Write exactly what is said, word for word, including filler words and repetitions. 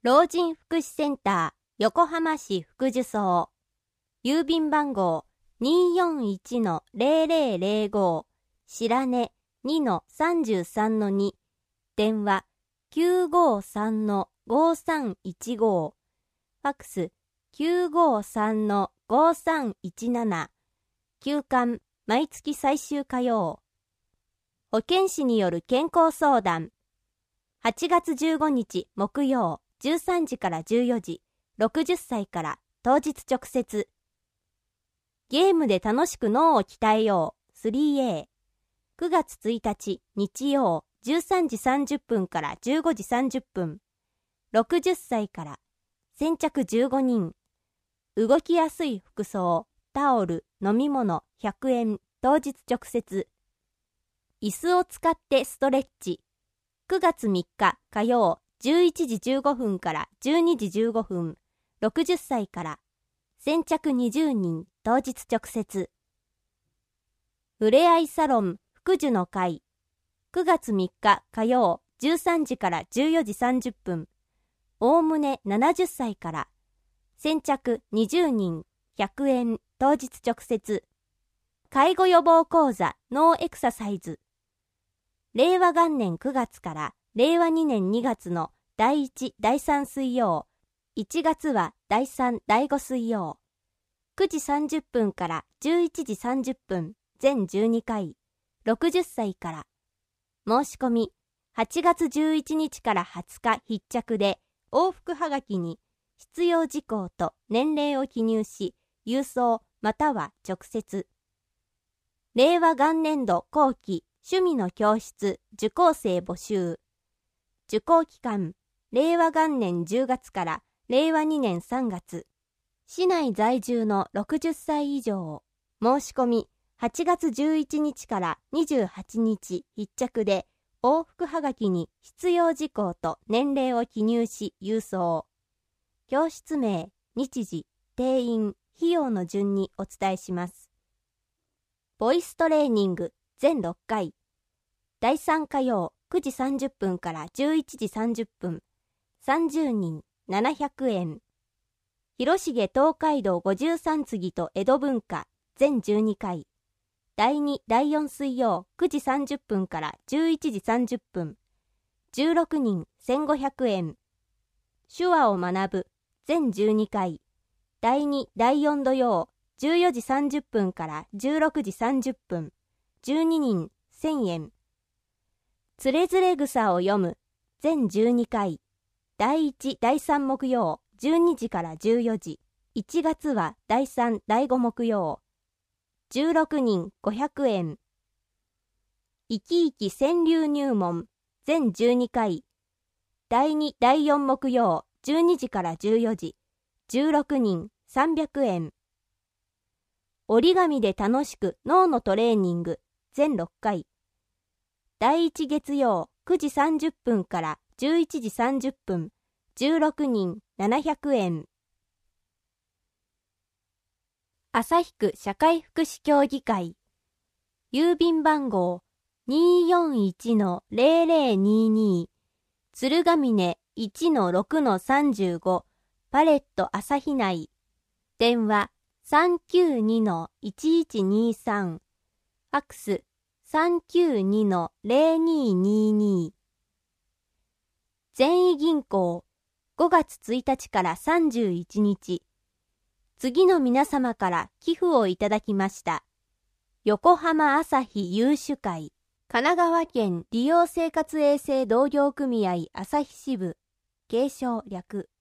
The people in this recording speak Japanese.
老人福祉センター横浜市福寿荘郵便番号 にーよんいちのゼロゼロゼロご 白根 にのさんじゅうさんのに 電話 きゅうごさんのごさんいちご ファックス きゅうごさんのごさんいちなな 休館毎月最終火曜保健師による健康相談はちがつじゅうごにち木曜じゅうさんじからじゅうよじろくじゅっさいから当日直接ゲームで楽しく脳を鍛えよう スリーエー くがつついたち日曜じゅうさんじさんじゅっぷんからじゅうごじさんじゅっぷんろくじゅっさいから先着じゅうごにん動きやすい服装タオル飲み物ひゃくえん当日直接椅子を使ってストレッチくがつみっか火曜じゅういちじじゅうごふんからじゅうにじじゅうごふんろくじゅっさいから先着にじゅうにん当日直接ふれあいサロン福寿の会くがつみっか火曜じゅうさんじからじゅうよじさんじゅっぷんおおむねななじゅっさいから先着にじゅうにんひゃくえん当日直接介護予防講座ノーエクササイズれいわ元年くがつかられいわにねんにがつのだいいち、だいさん水曜、いちがつはだいさん、だいご水曜、くじさんじゅっぷんからじゅういちじさんじゅっぷん、全じゅうにかい、ろくじゅっさいから。申し込み、はちがつじゅういちにちからはつか必着で、往復はがきに必要事項と年齢を記入し、郵送または直接。れいわ元年度後期趣味の教室受講生募集。受講期間、れいわ元年じゅうがつかられいわにねんさんがつ。市内在住のろくじゅっさい以上。申し込み、はちがつじゅういちにちからにじゅうはちにち必着で、往復はがきに必要事項と年齢を記入し郵送。教室名、日時、定員、費用の順にお伝えします。ボイストレーニング全ろっかい。だいさん火曜くじさんじゅっぷんからじゅういちじさんじゅっぷん。さんじゅうにんななひゃくえん。広重東海道ごじゅうさん次と江戸文化全じゅうにかい。だいに、だいよん水曜くじさんじゅっぷんからじゅういちじさんじゅっぷん。じゅうろくにんせんごひゃくえん。手話を学ぶ全じゅうにかい。だいに、だいよん土曜じゅうよじさんじゅっぷんからじゅうろくじさんじゅっぷん。じゅうににんせんえん。つれづれ草を読む全じゅうにかい。だいいち、だいさん木曜じゅうにじからじゅうよじ。いちがつはだいさん、だいご木曜。じゅうろくにんごひゃくえん。いきいき川柳入門全じゅうにかい。だいに、だいよん木曜じゅうにじからじゅうよじ。じゅうろくにんさんびゃくえん。折り紙で楽しく脳のトレーニング全ろっかい。だいいち月曜くじさんじゅっぷんからじゅういちじさんじゅっぷん。じゅうろくにんななひゃくえん。旭区社会福祉協議会郵便番号 にーよんいちのゼロゼロにに 鶴ヶ峰 いちのろくのさんじゅうご パレット旭内電話 さんきゅうにのいちいちにさん ファックス さんきゅうにのゼロににに 善意銀行ごがつついたちからさんじゅういちにち次の皆様から寄付をいただきました。横浜朝日有志会、神奈川県利用生活衛生同業組合朝日支部、継承略。